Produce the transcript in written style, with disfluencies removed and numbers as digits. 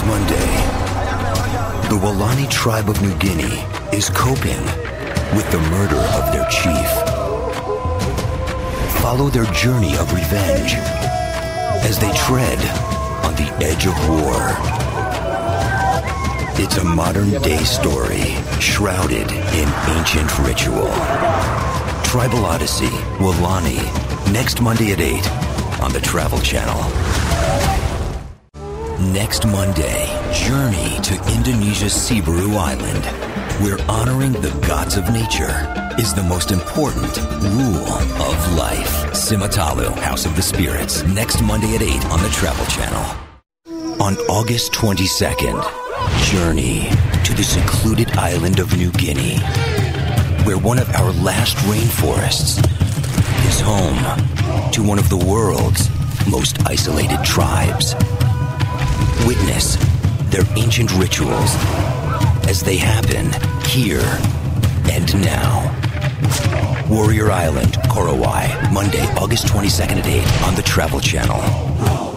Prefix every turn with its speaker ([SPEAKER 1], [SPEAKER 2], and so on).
[SPEAKER 1] Monday, the Walani tribe of New Guinea is coping with the murder of their chief. Follow their journey of revenge as they tread on the edge of war. It's a modern-day story shrouded in ancient ritual. Tribal Odyssey, Walani, next Monday at 8 on the Travel Channel. Next Monday, journey to Indonesia's Siberut Island, where honoring the gods of nature is the most important rule of life. Simatalu, House of the Spirits, next Monday at 8 on the Travel Channel. On August 22nd, journey to the secluded island of New Guinea, where one of our last rainforests is home to one of the world's most isolated tribes. Witness their ancient rituals as they happen here and now. Warrior Island, Korowai, Monday, August 22nd at 8 on the Travel Channel.